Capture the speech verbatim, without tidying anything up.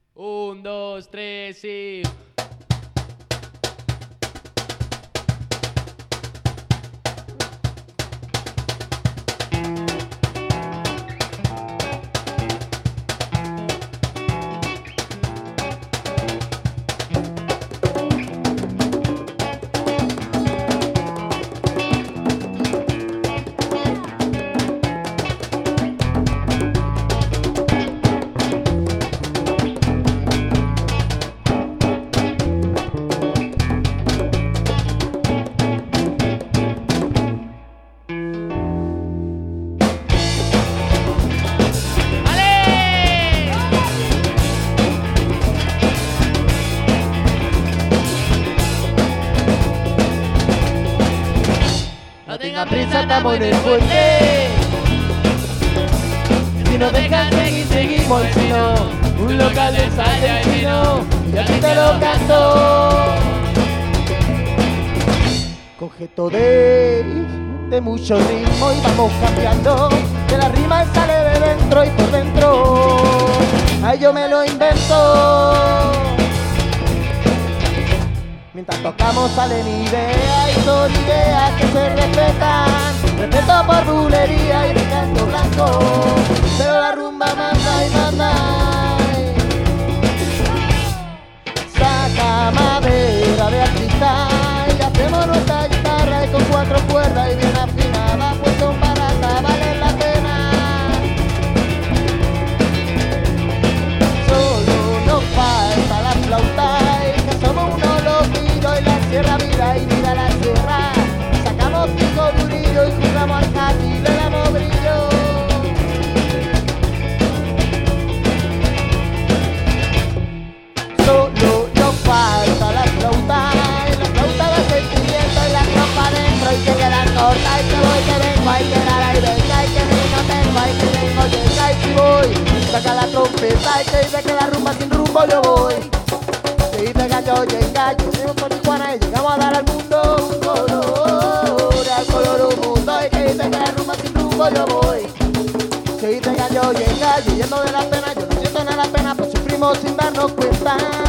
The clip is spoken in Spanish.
Un, dos, tres y... No tenga prisa, estamos en el puente. Si nos dejan seguir, seguimos. Y si no, un local de ensayo y vino, y aquí te lo canto. Conjeto de, de mucho ritmo y vamos cambiando, que la rima sale de dentro y por dentro. Ay, yo me lo invento. Mientras tocamos salen ideas y son ideas que se respetan. Respeto por bulería y de canto blanco, pero la rumba manda y manda. Saca madera de artista y hacemos nuestra guitarra y con cuatro cuerdas y bien afinada, pues son baratas, valen la pena. Solo nos falta la flauta y que somos unos y la sierra mira y mira la sierra. Sacamos pico durillo y jugamos al jati y le damos brillo. Solo nos falta la flauta y la flauta de sentimiento y la trompa dentro y que quedan corta y que voy que vengo, hay que dar ahí venga y que ni no tengo, hay que vengo, llega y si voy. Saca la trompeta y que dice que la rumba sin rumbo yo voy. Se dice gallo, llega, yo vengo por Tijuana y llegamos a dar al mundo un color, al color un mundo y que dice que la rumba sin rumbo yo voy. Se dice gallo, llega, yo yendo de la pena, yo no siento nada la pena, pues sufrimos sin darnos cuenta.